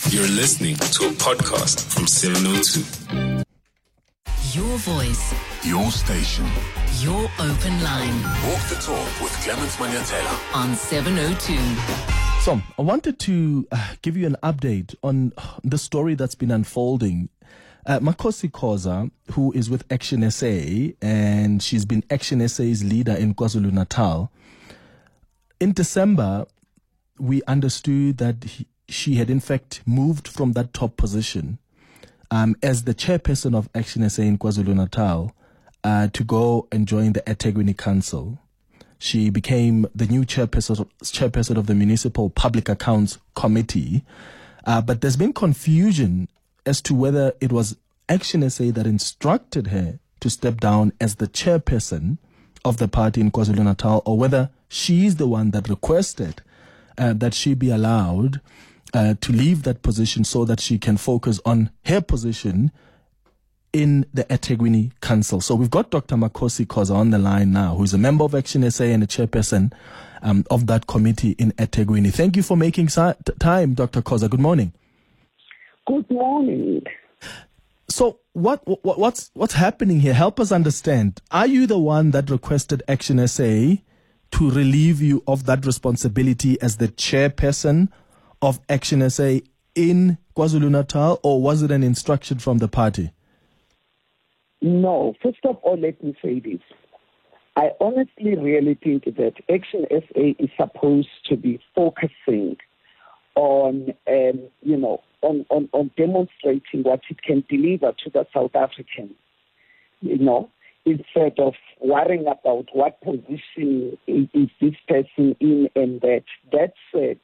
You're listening to a podcast from 702. Your voice. Your station. Your open line. Walk the talk with Clement Manyatela on 702. So, I wanted to give you an update on the story that's been unfolding. Makosi Khoza, who is with Action SA, and she's been Action SA's leader in KwaZulu-Natal. In December, we understood that she had in fact moved from that top position as the chairperson of Action SA in KwaZulu-Natal to go and join the eThekwini Council. She became the new chairperson of the Municipal Public Accounts Committee. But there's been confusion as to whether it was Action SA that instructed her to step down as the chairperson of the party in KwaZulu-Natal, or whether she's the one that requested that she be allowed to leave that position so that she can focus on her position in the eThekwini Council. So we've got Dr. Makosi Khoza on the line now, who is a member of Action SA and a chairperson of that committee in eThekwini. Thank you for making time, Dr. Khoza. Good morning. Good morning. So what's happening here? Help us understand. Are you the one that requested Action SA to relieve you of that responsibility as the chairperson of Action SA in KwaZulu-Natal, or was it an instruction from the party? No. First of all, let me say this. I honestly really think that Action SA is supposed to be focusing on, on demonstrating what it can deliver to the South Africans, instead of worrying about what position is this person in and that. That said,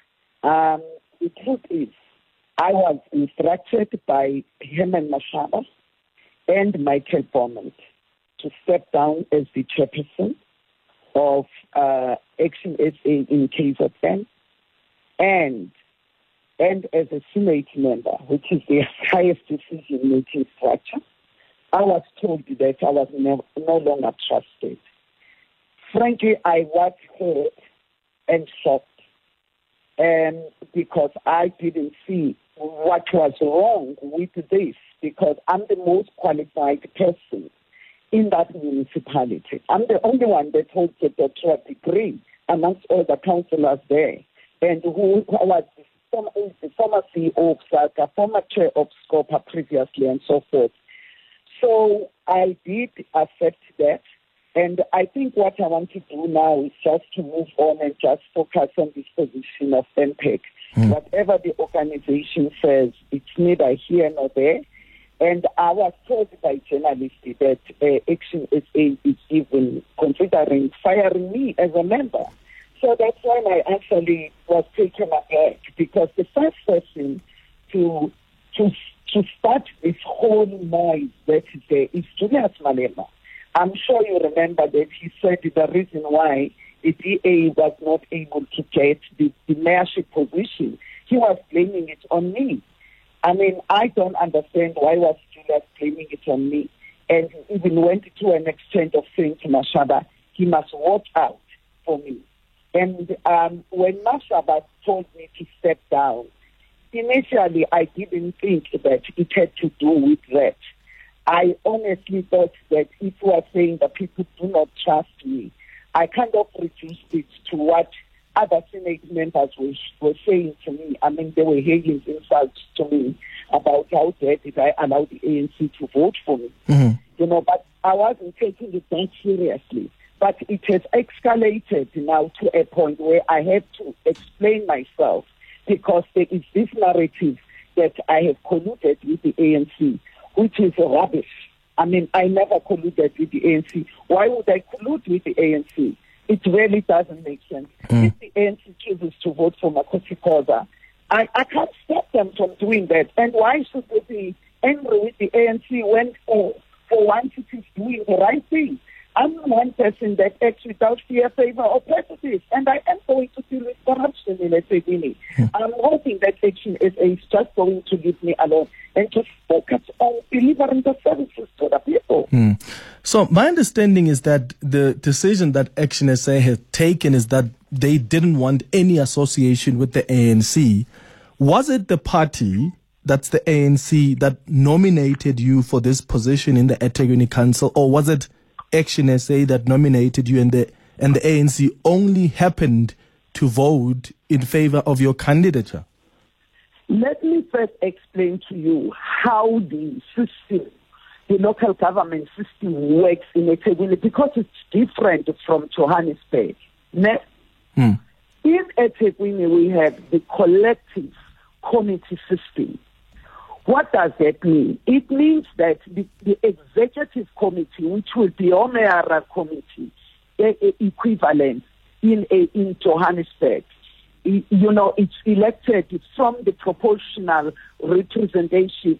the truth is, I was instructed by Herman Mashaba and Michael Beaumont to step down as the chairperson of Action SA in KZN, and as a Senate member, which is the highest decision-making structure. I was told that I was no longer trusted. Frankly, I was hurt and shocked, because I didn't see what was wrong with this, because I'm the most qualified person in that municipality. I'm the only one that holds a doctorate degree amongst all the councillors there, and who was the former CEO of SACA, former chair of SCOPA previously, and so forth. So I did accept that, and I think what I want to do now is just to move on and just focus on this position of MPEC. Whatever the organization says, it's neither here nor there. And I was told by journalists that Action SA is even considering firing me as a member. So that's when I actually was taken aback, because the first person to start this whole noise that is there is Julius Malema. I'm sure you remember that he said the reason why the DA was not able to get the mayorship position, he was blaming it on me. I mean, I don't understand why was Julius blaming it on me. And he even went to an extent of saying to Mashaba, he must watch out for me. And when Mashaba told me to step down, initially I didn't think that it had to do with that. I honestly thought that if you are saying that people do not trust me, I kind of reduced it to what other Senate members were saying to me. I mean, they were hailing insults to me about how did I allow the ANC to vote for me. But I wasn't taking it that seriously. But it has escalated now to a point where I have to explain myself, because there is this narrative that I have colluded with the ANC, which is rubbish. I mean, I never colluded with the ANC. Why would I collude with the ANC? It really doesn't make sense. If the ANC chooses to vote for Makosi Khoza, I can't stop them from doing that. And why should they be angry with the ANC when for once it is doing the right thing? I'm one person that acts without fear, favor, or prejudice, and I am going to deal with corruption in eThekwini. I'm hoping that Action SA is just going to leave me alone and just focus on delivering the services to the people. So my understanding is that the decision that Action SA has taken is that they didn't want any association with the ANC Was it the party, that's the ANC, that nominated you for this position in the eThekwini Council, or was it Action SA that nominated you, and the ANC only happened to vote in favor of your candidature? Let me first explain to you how the system, the local government system works in eThekwini, because it's different from Johannesburg. In eThekwini, we have the collective committee system. What does that mean? It means that the executive committee, which will be a mayoral committee, equivalent in Johannesburg, it's elected from the proportional representation.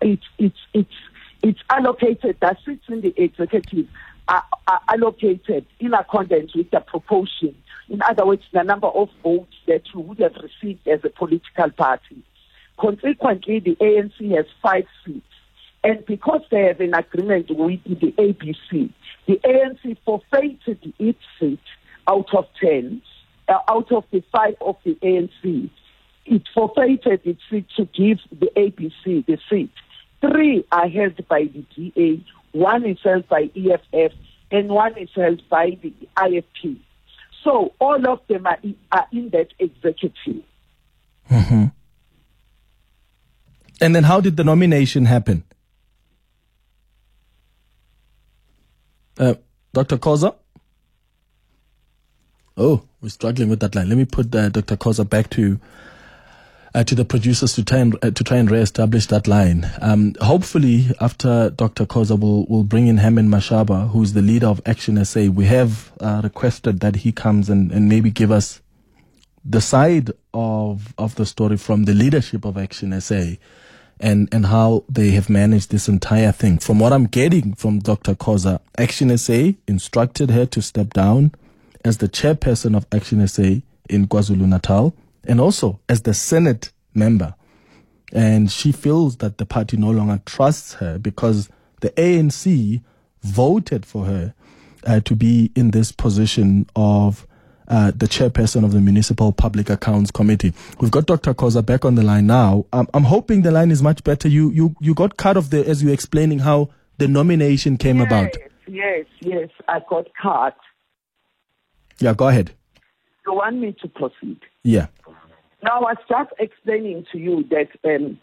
It's allocated, that sits in the executive, are allocated in accordance with the proportion. In other words, the number of votes that you would have received as a political party. Consequently, the ANC has 5 seats. And because they have an agreement with the ABC, the ANC forfeited its seat out of 10, out of the 5 of the ANC. It forfeited its seat to give the ABC the seat. 3 are held by the DA, 1 is held by EFF, and 1 is held by the IFP. So all of them are in that executive. Mm-hmm. And then how did the nomination happen? Dr. Khoza? Oh, we're struggling with that line. Let me put Dr. Khoza back to the producers to try and re-establish that line. Hopefully, after Dr. Khoza, we'll bring in Herman Mashaba, who is the leader of Action SA. We have requested that he comes and maybe give us the side of the story from the leadership of Action SA, and how they have managed this entire thing. From what I'm getting from Dr. Khoza, Action SA instructed her to step down as the chairperson of Action SA in KwaZulu-Natal, and also as the Senate member. And she feels that the party no longer trusts her because the ANC voted for her to be in this position of the chairperson of the Municipal Public Accounts Committee. We've got Dr. Khoza back on the line now. I'm hoping the line is much better. You got cut off there as you were explaining how the nomination came about. Yes, I got cut. Yeah, go ahead. You want me to proceed? Yeah. Now, I was just explaining to you that, in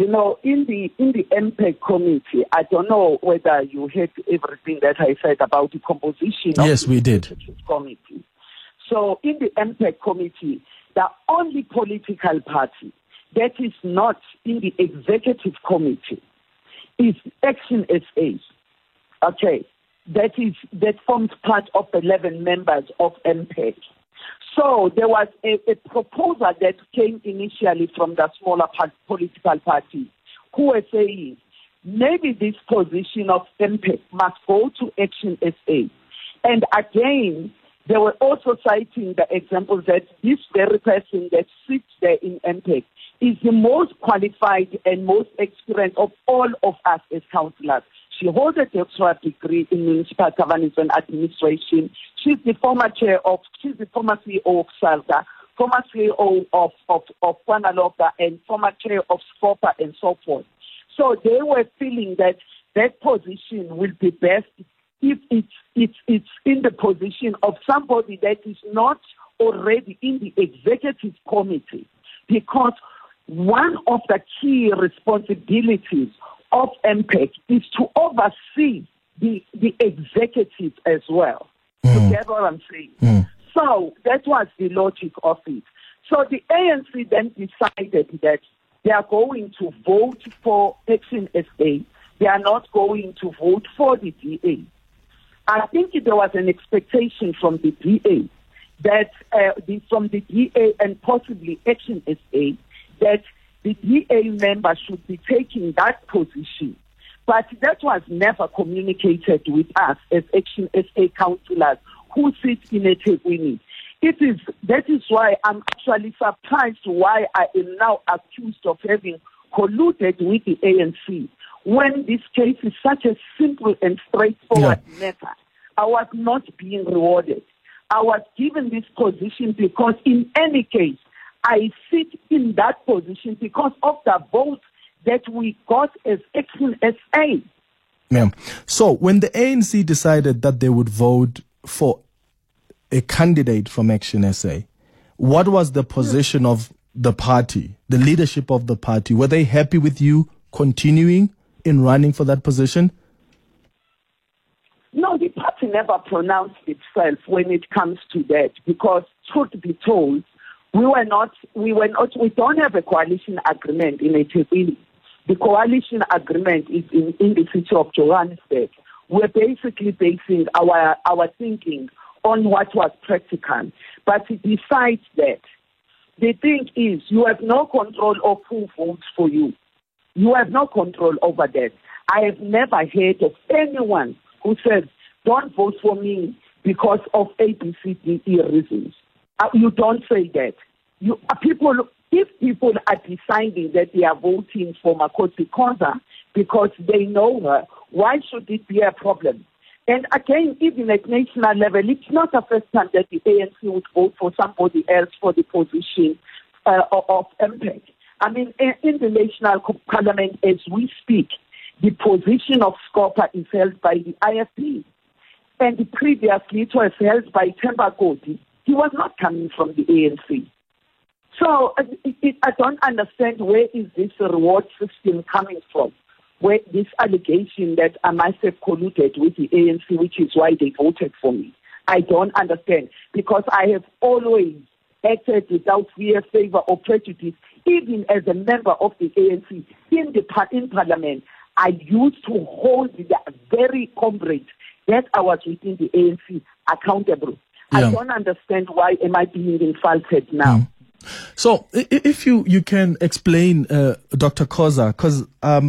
the MPEG committee, I don't know whether you heard everything that I said about the composition of yes, we did. Committee. So in the MPEG committee, the only political party that is not in the executive committee is Action SA. Okay. That forms part of 11 members of MPEG. So there was a proposal that came initially from the smaller political party who were saying maybe this position of MPEG must go to Action SA. And again, they were also citing the example that this very person that sits there in MPEG is the most qualified and most experienced of all of us as councillors. She holds a doctorate degree in municipal governance and administration. She's the former CEO of SALGA, former CEO of Kwanaloka, and former chair of SCOPA and so forth. So they were feeling that that position will be best if it's in the position of somebody that is not already in the executive committee, because one of the key responsibilities of MPEG is to oversee the executive as well. You get what I'm saying? So that was the logic of it. So the ANC then decided that they are going to vote for Action SA. They are not going to vote for the DA. I think there was an expectation from the DA that from the DA and possibly Action SA that the DA member should be taking that position. But that was never communicated with us as Action SA councillors who sit in eThekwini. That is why I'm actually surprised why I am now accused of having colluded with the ANC when this case is such a simple and straightforward matter. I was not being rewarded. I was given this position because in any case, I sit in that position because of the votes that we got as Action SA. Yeah. So when the ANC decided that they would vote for a candidate from Action SA, what was the position of the party, the leadership of the party? Were they happy with you continuing in running for that position? No, the party never pronounced itself when it comes to that, because truth be told, we don't have a coalition agreement in eThekwini. The coalition agreement is in the city of Johannesburg. We're basically basing our thinking on what was practical. But besides that, the thing is, you have no control of who votes for you. You have no control over that. I have never heard of anyone who says, don't vote for me because of A, B, C, D, E reasons. You don't say that. If people are deciding that they are voting for Makosi Khoza because they know her, why should it be a problem? And again, even at national level, it's not the first time that the ANC would vote for somebody else for the position of MPEC. I mean, in the national parliament, as we speak, the position of Scopa is held by the IFP. And previously, it was held by Themba Godi. He was not coming from the ANC. So I don't understand where is this reward system coming from, where this allegation that I must have colluded with the ANC, which is why they voted for me. I don't understand, because I have always acted without fear, favor, or prejudice, even as a member of the ANC in Parliament. I used to hold the very comrades that I was within the ANC accountable. Yeah. I don't understand why am I being insulted now. Mm. So if you can explain, Dr. Khoza, because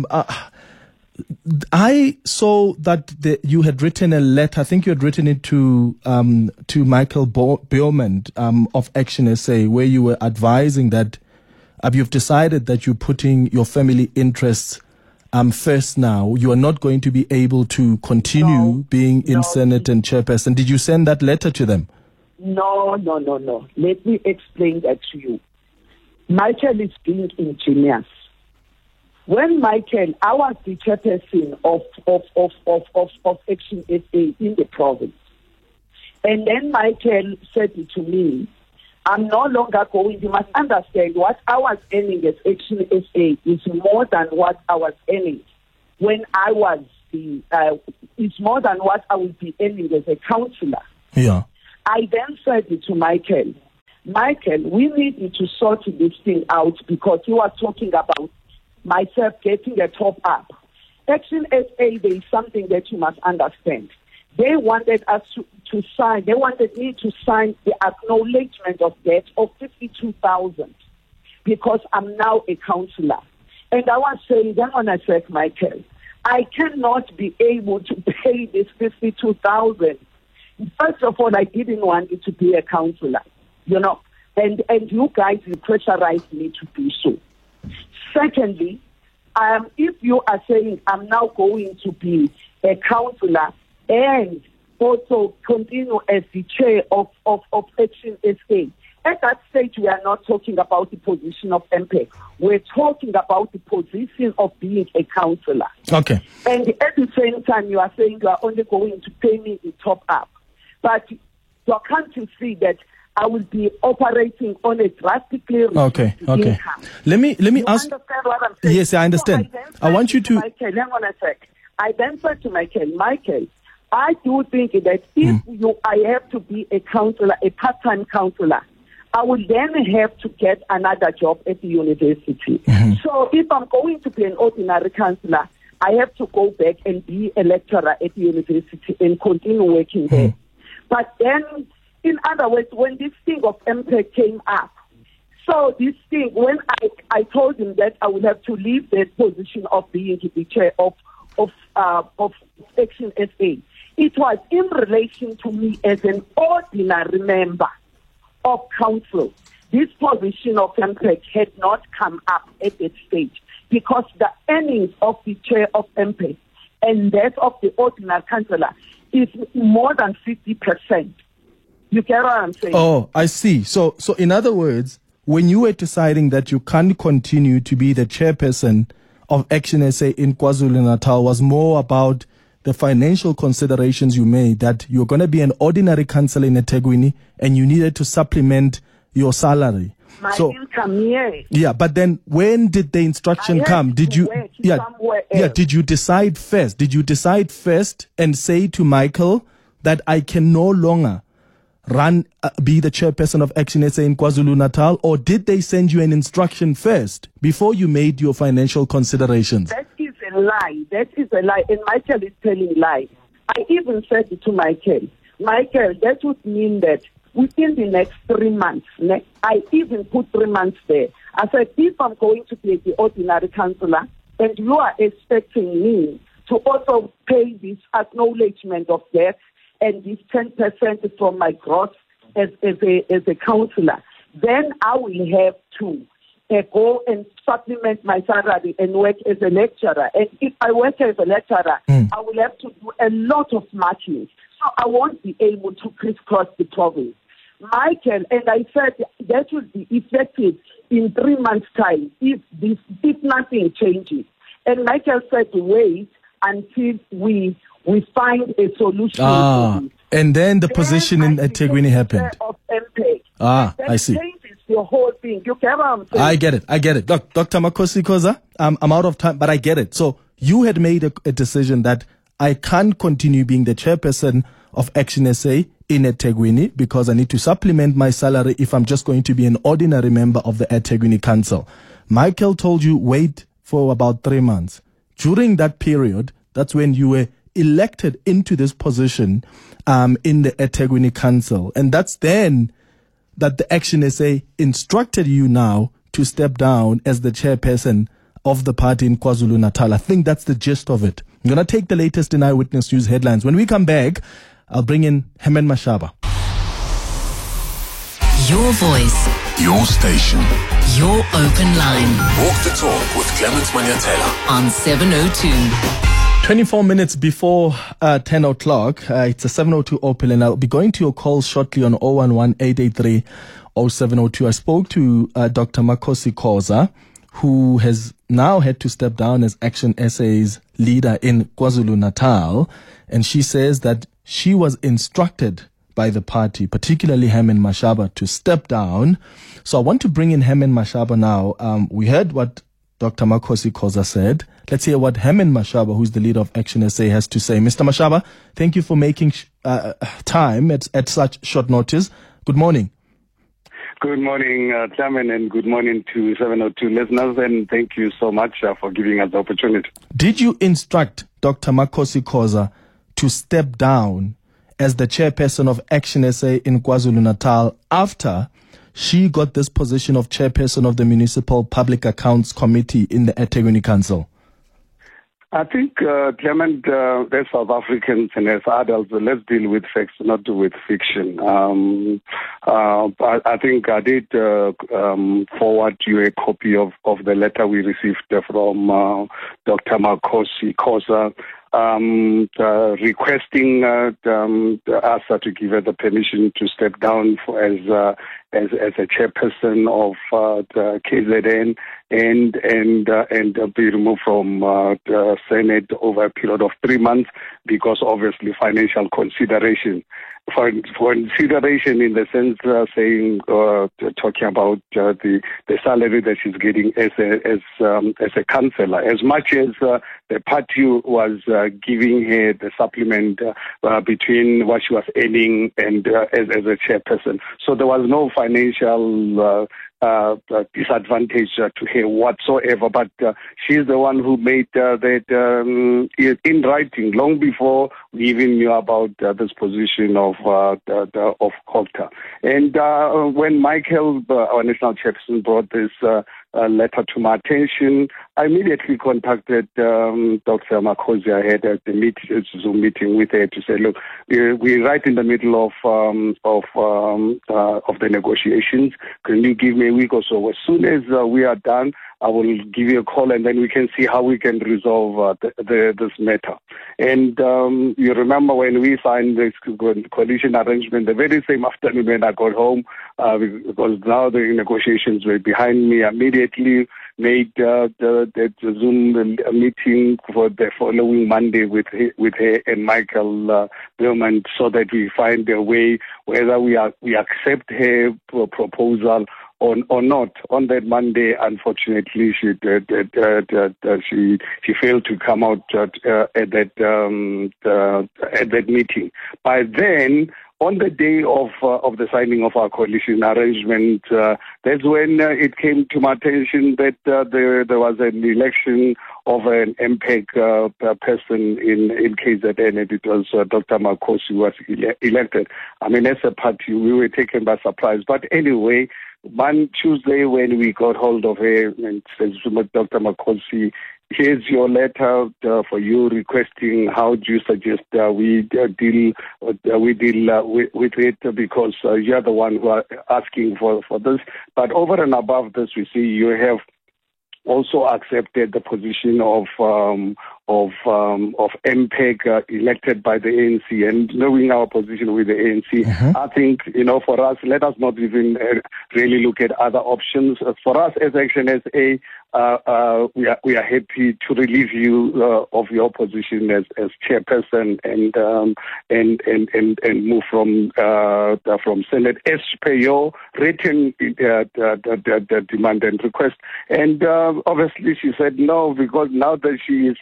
I saw that you had written a letter. I think you had written it to Michael Beerman of Action SA, where you were advising that you've decided that you're putting your family interests first now. You are not going to be able to continue being in Senate and chairperson. Did you send that letter to them? No. Let me explain that to you. Michael is being ingenious. When Michael, I was the chairperson of Action SA in the province. And then Michael said to me, I'm no longer going, you must understand what I was earning as Action SA is more than what I was earning when I was it's more than what I would be earning as a councillor. Yeah. I then said to Michael, we need to sort this thing out, because you are talking about myself getting a top up. Action SA, there is something that you must understand. They wanted us to sign, they wanted me to sign the acknowledgement of debt of 52,000 because I'm now a councillor. And I was saying, then when I said, Michael, I cannot be able to pay this 52,000. First of all, I didn't want it to be a councillor, and you guys pressurized me to do so. Secondly, if you are saying I'm now going to be a councillor and also continue as the chair of Action SA, at that stage we are not talking about the position of MPEC. We're talking about the position of being a councillor. Okay. And at the same time, you are saying you are only going to pay me the top up. But you can't see that I will be operating on a drastically reduced income. Let me you ask. Understand what I'm saying? Yes, I understand. So I want you to. Michael, hang on a sec. I then said to Michael, I do think that if I have to be a councillor, a part-time councillor, I will then have to get another job at the university. Mm-hmm. So if I'm going to be an ordinary councillor, I have to go back and be a lecturer at the university and continue working there. But then, in other words, when this thing of MPEC came up, so this thing, when I told him that I would have to leave the position of being the chair of Action SA, it was in relation to me as an ordinary member of council. This position of MPEC had not come up at that stage because the earnings of the chair of MPEC and that of the ordinary councillor is more than 50%. You get what I'm saying? Oh, I see. So in other words, when you were deciding that you can't continue to be the chairperson of Action SA in KwaZulu-Natal was more about the financial considerations you made, that you're going to be an ordinary councillor in eThekwini and you needed to supplement your salary. My income, yes. Yeah, but then when did the instruction come? Did you did you decide first? Did you decide first and say to Michael that I can no longer be the chairperson of Action SA in KwaZulu-Natal, or did they send you an instruction first before you made your financial considerations? That is a lie. That is a lie. And Michael is telling lies. I even said it to Michael, that would mean that within the next 3 months, I even put 3 months there. I said, if I'm going to be the ordinary councillor and you are expecting me to also pay this acknowledgement of debt and this 10% from my gross as a councillor, then I will have to go and supplement my salary and work as a lecturer. And if I work as a lecturer, I will have to do a lot of marching. So I won't be able to crisscross the province. Michael, and I said that will be effective in 3 months' time if nothing changes. And Michael said, wait until we find a solution. And then the position in eThekwini happened. I see. Changes the whole thing. You get what I'm saying? I get it. Look, Dr. Makosi Khoza, I'm out of time, but I get it. So you had made a decision that I can't continue being the chairperson of Action SA in eThekwini because I need to supplement my salary if I'm just going to be an ordinary member of the eThekwini Council. Michael told you wait for about 3 months. During that period, that's when you were elected into this position in the eThekwini Council. And that's then that the Action SA instructed you now to step down as the chairperson of the party in KwaZulu-Natal. I think that's the gist of it. I'm going to take the latest in Eyewitness News headlines. When we come back, I'll bring in Herman Mashaba. Your voice. Your station. Your open line. Walk the talk with Clement Manyatela on 702. 24 minutes before 10 o'clock. It's a 702 open, and I'll be going to your calls shortly on 011-883-0702. I spoke to Dr. Makosi Khoza, who has now had to step down as Action SA's leader in KwaZulu-Natal. And she says that she was instructed by the party, particularly Herman Mashaba, to step down. So I want to bring in Herman Mashaba now. We heard what Dr. Makosi Khoza said. Let's hear what Herman Mashaba, who's the leader of Action SA, has to say. Mr. Mashaba, thank you for making time at such short notice. Good morning. Good morning, Chairman, and good morning to 702 listeners, and thank you so much for giving us the opportunity. Did you instruct Dr. Makosi Khoza to step down as the chairperson of Action SA in KwaZulu-Natal after she got this position of chairperson of the Municipal Public Accounts Committee in the eThekwini Council? I think, Clement, as South Africans and as adults, let's deal with facts, not with fiction. I think I did forward you a copy of the letter we received from Dr. Makosi Khoza, requesting us to give her the permission to step down as a chairperson of the KZN and be removed from the Senate over a period of 3 months because obviously financial consideration. For consideration in the sense saying talking about the salary that she's getting as a councillor, as much as the party was giving her the supplement between what she was earning and as a chairperson. So there was no financial disadvantage to her whatsoever, but she's the one who made that in writing long before we even knew about this position of COGTA. And when Michael, our national chairperson, brought this letter to my attention, I immediately contacted Dr. Makosi. I had a Zoom meeting with her to say, look, we're right in the middle of the negotiations. Can you give me a week or so? As soon as we are done, I will give you a call, and then we can see how we can resolve this matter. And you remember when we signed this coalition arrangement, the very same afternoon when I got home, because now the negotiations were behind me, immediately made the Zoom meeting for the following Monday with her and Michael Billman, so that we find a way whether we accept her proposal or not. On that Monday, unfortunately, she failed to come out at that meeting. By then, on the day of the signing of our coalition arrangement, that's when it came to my attention that there was an election of an MPEG person in KZN, and it was Dr. Makhosi who was elected. I mean, as a party, we were taken by surprise. But anyway, one Tuesday when we got hold of her and says, Dr. Makhosi, here's your letter for you requesting how do you suggest we deal with it, because you're the one who are asking for this. But over and above this, we see you have also accepted the position of MPEG elected by the ANC, and knowing our position with the ANC, I think, for us, let us not even really look at other options. For us as Action SA, we are happy to relieve you of your position as chairperson and move from Senate as per your written demand and request. And obviously, she said no, because now that she's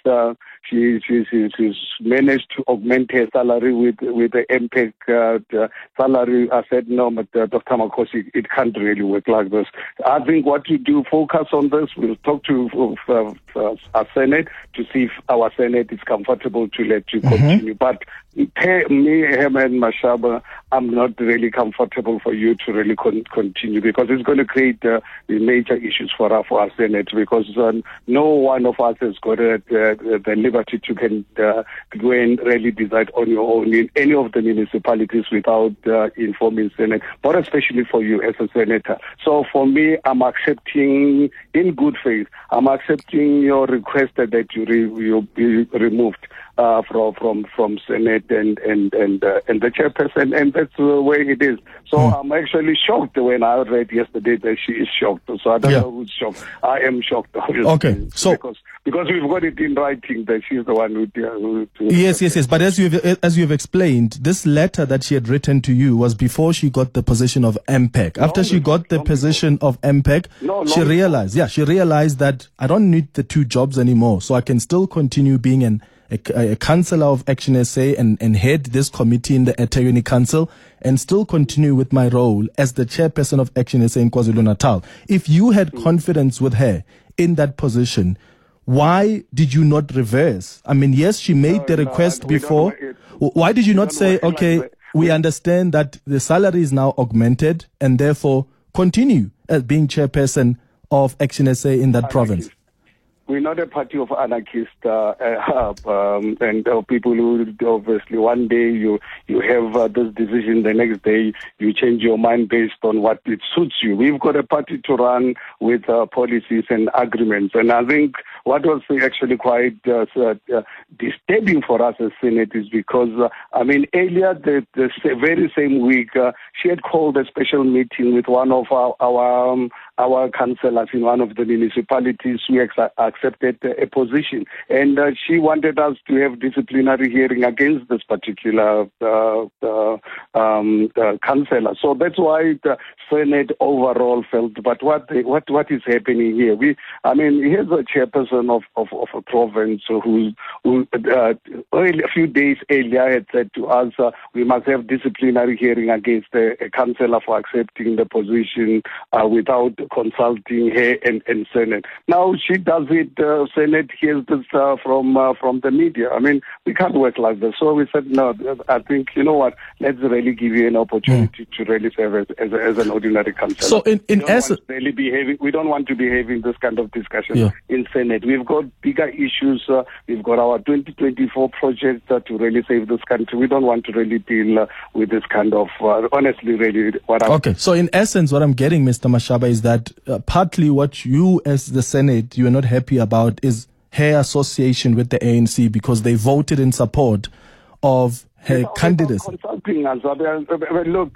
managed to augment her salary with the MPEG salary. I said no, but Dr. Makhosi, it can't really work like this. I think what you do, focus on this. We'll talk to our Senate to see if our Senate is comfortable to let you continue. But me, Herman Mashaba, I'm not really comfortable for you to really continue, because it's going to create major issues for our Senate, because no one of us has got the liberty to go and really decide on your own in any of the municipalities without informing Senate, but especially for you as a senator. So for me, I'm accepting in good faith, I'm accepting your request that you be removed from Senate and the chairperson, and that's the way it is. So I'm actually shocked when I read yesterday that she is shocked. So I don't know who's shocked. I am shocked, obviously. Okay, so because we've got it in writing that she's the one who yes. But as you've explained, this letter that she had written to you was before she got the position of MPEG. After she got the position of MPEG, she realized that I don't need the two jobs anymore, so I can still continue being a councillor of Action SA and head this committee in the eThekwini Council, and still continue with my role as the chairperson of Action SA in KwaZulu-Natal. If you had confidence with her in that position, why did you not reverse? I mean, yes, she made the request before. Why did you not say, okay, we understand that the salary is now augmented, and therefore continue as being chairperson of Action SA in that province? We're not a party of anarchists and people who obviously one day you have this decision, the next day you change your mind based on what it suits you. We've got a party to run with policies and agreements, and I think what was actually quite disturbing for us as Senate is because, earlier the very same week, she had called a special meeting with one of our councillors in one of the municipalities who accepted a position, and she wanted us to have disciplinary hearing against this particular councillor. So that's why the Senate overall felt. But what is happening here? Here's a chairperson of a province who a few days earlier had said to us, we must have disciplinary hearing against a councillor for accepting the position without consulting her and Senate. Now she does it. Senate hears this from the media. We can't work like this. So we said, no, I think, you know what, let's really give you an opportunity to really serve as an ordinary councillor. So in essence, we don't want to be having this kind of discussion in Senate. We've got bigger issues. We've got our 2024 project to really save this country. We don't want to really deal with this kind of, honestly, really. So in essence, what I'm getting, Mr. Mashaba, is that that partly what you as the Senate, you are not happy about is her association with the ANC because they voted in support of her candidacy. Consulting us. Look,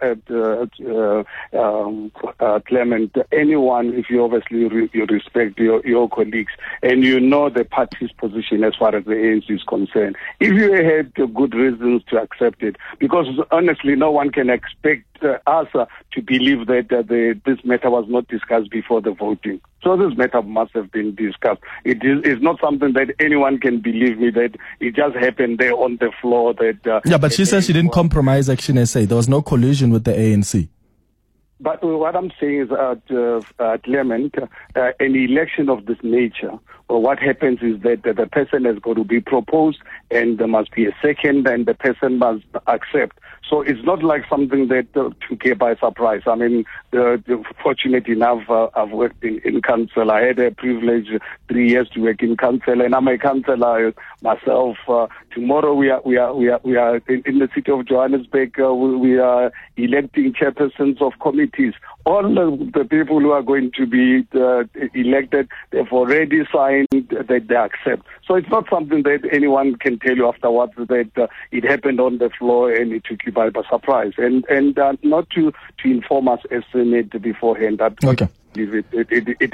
Clement, anyone, if you obviously you respect your colleagues and you know the party's position as far as the ANC is concerned, if you had good reasons to accept it, because honestly, no one can expect us to believe that this matter was not discussed before the voting. So this matter must have been discussed. It's not something that anyone can believe me that it just happened there on the floor. But she says she didn't compromise Action SA. There was no collusion with the ANC. But what I'm saying is, Clement, an election of this nature, what happens is that the person has got to be proposed and there must be a second and the person must accept. So it's not like something that took her by surprise. I mean, fortunate enough, I've worked in council. I had a privilege 3 years to work in council, and I'm a councillor myself. Tomorrow we are in the city of Johannesburg. We are electing chairpersons of committees. All the people who are going to be elected, they've already signed that they accept. So it's not something that anyone can tell you afterwards that it happened on the floor and it took you by surprise. And not to inform us as Senate beforehand. Okay. It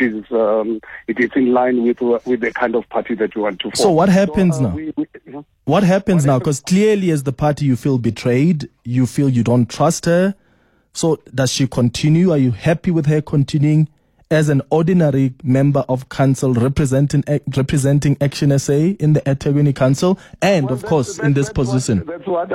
is in line with the kind of party that you want to form. So what happens now? What happens now? Because clearly as the party you feel betrayed, you feel you don't trust her. So does she continue? Are you happy with her continuing as an ordinary member of council representing Action SA in the eThekwini Council and, of course, in this position? That's what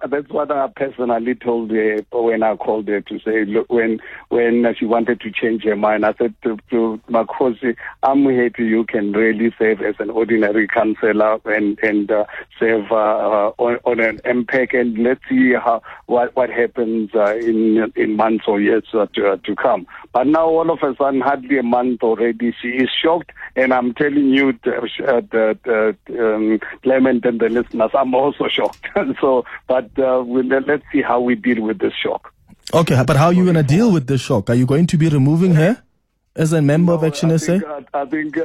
I personally told her when I called her to say, look, when she wanted to change her mind, I said to Makosi, I'm happy you can really serve as an ordinary councillor and serve on an MPEC, and let's see what happens in months or years to come. But now all of a sudden, hardly a month already, she is shocked, and I'm telling you, Clement and the listeners, I'm also shocked. But let's see how we deal with this shock. Okay, but how are you going to deal with this shock? Are you going to be removing her as a member of Action SA? I think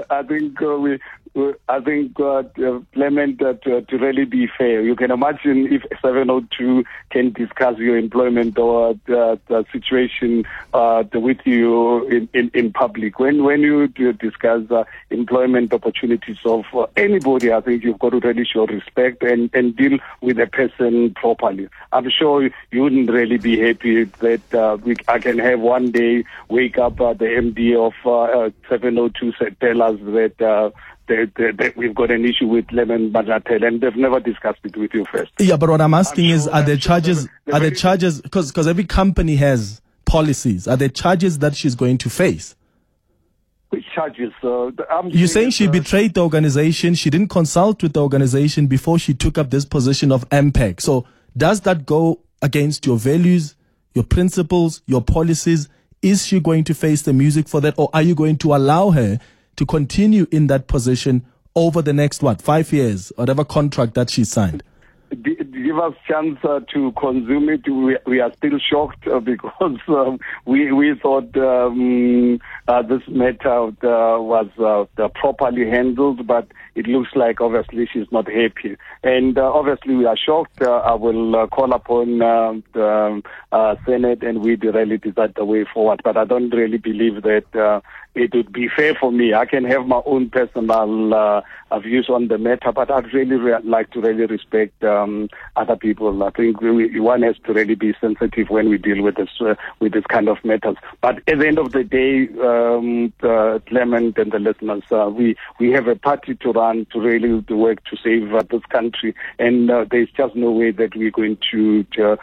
Clement, to really be fair, you can imagine if 702 can discuss your employment or the situation with you in public. When you discuss employment opportunities of anybody, I think you've got to really show respect and deal with the person properly. I'm sure you wouldn't really be happy that I can have one day wake up the MD of 702 tell us that we've got an issue with Clement Manyathela, and they've never discussed it with you first. Yeah, but what I'm asking is, are there charges, because every company has policies, are there charges that she's going to face? Which charges? You're saying she betrayed the organization, she didn't consult with the organization before she took up this position of MPEC. So does that go against your values, your principles, your policies? Is she going to face the music for that, or are you going to allow her to continue in that position over the next, 5 years, whatever contract that she signed? Give us chance to consume it. We are still shocked because we thought this matter was properly handled, but it looks like obviously she's not happy. And obviously we are shocked. I will call upon the Senate and we really decide the way forward. But I don't really believe that it would be fair for me. I can have my own personal views on the matter, but I'd really like to really respect other people. I think one has to really be sensitive when we deal with this kind of matters. But at the end of the day, Clement and the listeners, we have a party to run to really work to save this country, and there's just no way that we're going to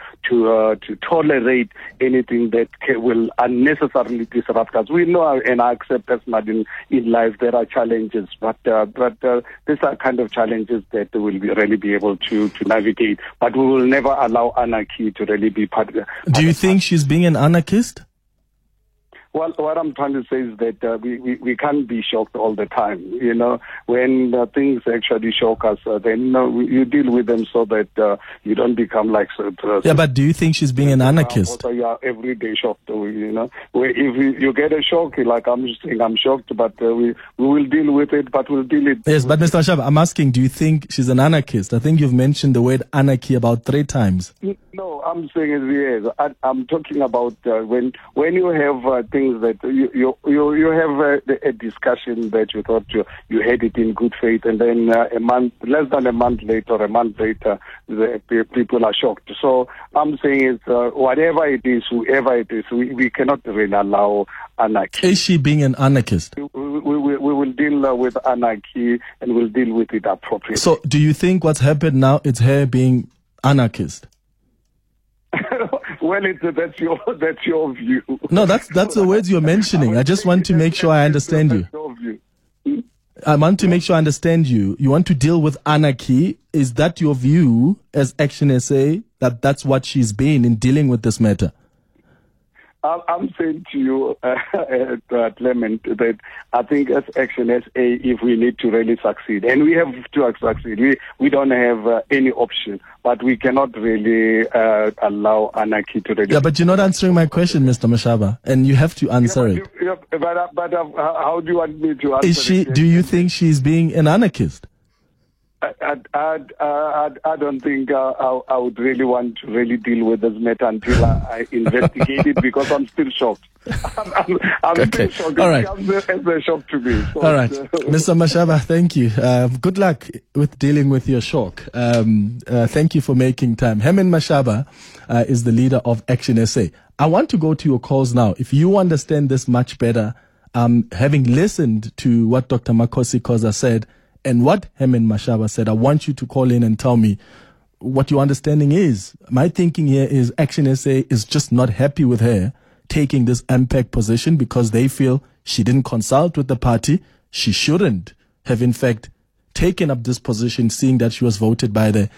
tolerate anything that will unnecessarily disrupt us. We know, and I accept personally in life there are challenges, but these are kind of challenges that we'll really be able to navigate. But we will never allow anarchy to really be part of it. Do you think she's being an anarchist? Well, what I'm trying to say is that we can't be shocked all the time. You know, when things actually shock us, then you deal with them so that you don't become like... Yeah, but do you think she's being an anarchist? Yeah, everyday shocked, you know. If you get a shock, like I'm saying, I'm shocked, but we will deal with it, but we'll deal it. Yes, but Mr. Mashaba, I'm asking, do you think she's an anarchist? I think you've mentioned the word anarchy about 3 times. No, I'm saying yes. I'm talking about when you have things that you have a discussion that you thought you had it in good faith, and then less than a month later, the people are shocked. So I'm saying is whatever it is, whoever it is, we cannot really allow anarchy. Is she being an anarchist? We will deal with anarchy and we'll deal with it appropriately. So do you think what's happened now is her being anarchist? Well, that's your view. No, that's the words you're mentioning. I just want to make sure I understand you. I want to make sure I understand you. You want to deal with anarchy. Is that your view as Action SA, that's what she's been in dealing with this matter? I'm saying to you, Clement, that I think as Action SA, if we need to really succeed, and we have to succeed, we don't have any option, but we cannot really allow anarchy to really... Yeah, but you're not answering my question, Mr. Mashaba, and you have to answer it. But how do you want me to answer Do you think she's being an anarchist? I don't think I would really want to really deal with this matter until I investigate it, because I'm still shocked. I'm okay. still shocked. All right. It's a shock to me. So all right. Mr. Mashaba, thank you. Good luck with dealing with your shock. Thank you for making time. Herman Mashaba is the leader of Action SA. I want to go to your calls now. If you understand this much better, having listened to what Dr. Makhosi Khoza said, and what Herman Mashaba said, I want you to call in and tell me what your understanding is. My thinking here is Action SA is just not happy with her taking this MPAC position because they feel she didn't consult with the party. She shouldn't have, in fact, taken up this position, seeing that she was voted by the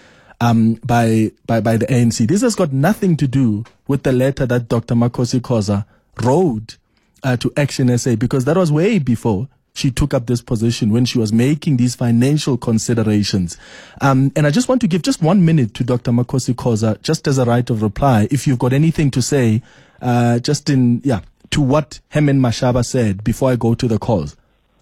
ANC. This has got nothing to do with the letter that Dr. Makhosi Khoza wrote to Action SA, because that was way before she took up this position, when she was making these financial considerations. And I just want to give just 1 minute to Dr. Makhosi Khoza, just as a right of reply, if you've got anything to say, to what Herman Mashaba said before I go to the calls.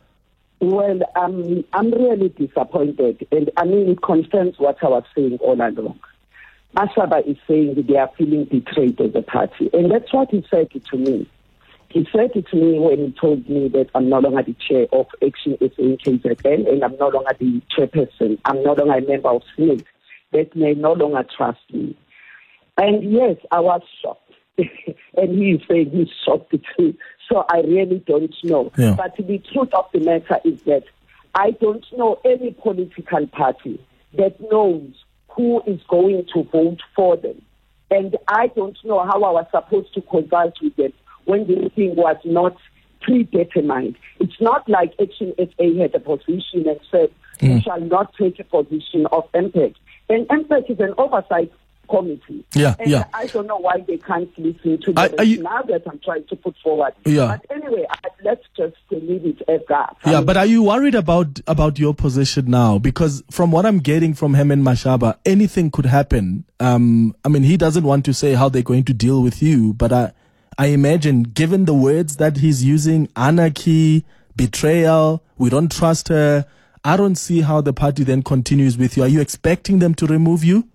Well, I'm really disappointed, and I mean, it confirms what I was saying all along. Mashaba is saying that they are feeling betrayed as a party, and that's what he said to me. He said it to me when he told me that I'm no longer the chair of Action SA KZN, and I'm no longer the chairperson. I'm no longer a member of SNIC. That may no longer trust me. And yes, I was shocked. And he is saying he's shocked too. So I really don't know. Yeah. But the truth of the matter is that I don't know any political party that knows who is going to vote for them. And I don't know how I was supposed to consult with them when the thing was not predetermined. It's not like Action SA had a position and said, you shall not take a position of MPAC. And MPAC is an oversight committee. I don't know why they can't listen to the now that I'm trying to put forward. But anyway, let's just leave it as that. But are you worried about your position now? Because from what I'm getting from Herman Mashaba, anything could happen. I mean, he doesn't want to say how they're going to deal with you, but I imagine, given the words that he's using, anarchy, betrayal, we don't trust her, I don't see how the party then continues with you. Are you expecting them to remove you?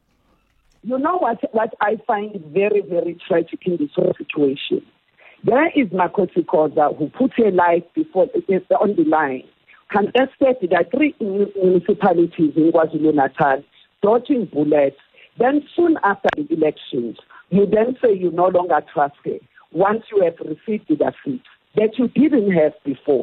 You know what I find very, very tragic in this whole situation? There is Makhosi Khoza, who put her life on the line, contested the 3 municipalities in KwaZulu-Natal, dodging bullets. Then soon after the elections, you then say you no longer trust her once you have received the defeat that you didn't have before.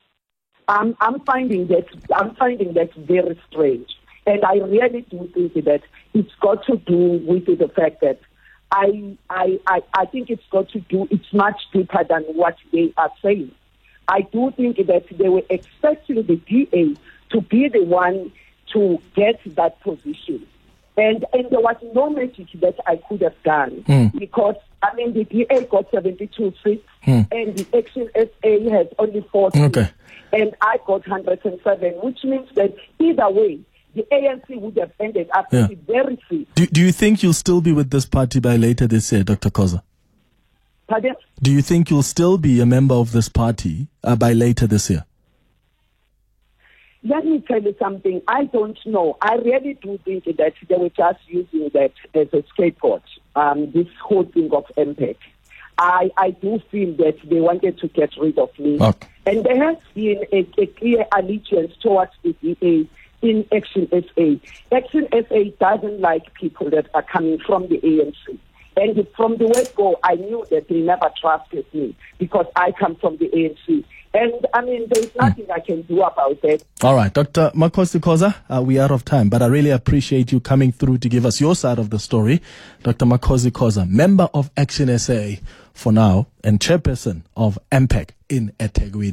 I'm finding that very strange, and I really do think that it's got to do with the fact that I think it's much deeper than what they are saying. I do think that they were expecting the DA to be the one to get that position. And there was no magic that I could have done because, I mean, the DA got 72 seats and the Action SA has only 4 seats. Okay. And I got 107, which means that either way, the ANC would have ended up with the very seat. Do you think you'll still be with this party by later this year, Dr. Khoza? Pardon? Do you think you'll still be a member of this party by later this year? Let me tell you something. I don't know. I really do think that they were just using that as a scapegoat, this whole thing of MPEC. I do feel that they wanted to get rid of me. Okay. And there has been a clear allegiance towards the DA in Action SA. Action SA doesn't like people that are coming from the ANC. And from the word go, I knew that they never trusted me because I come from the ANC. And, I mean, there's nothing I can do about that. All right, Dr. Makhosi Khoza, we're out of time, but I really appreciate you coming through to give us your side of the story. Dr. Makhosi Khoza, member of Action SA for now and chairperson of MPEC in eThekwini.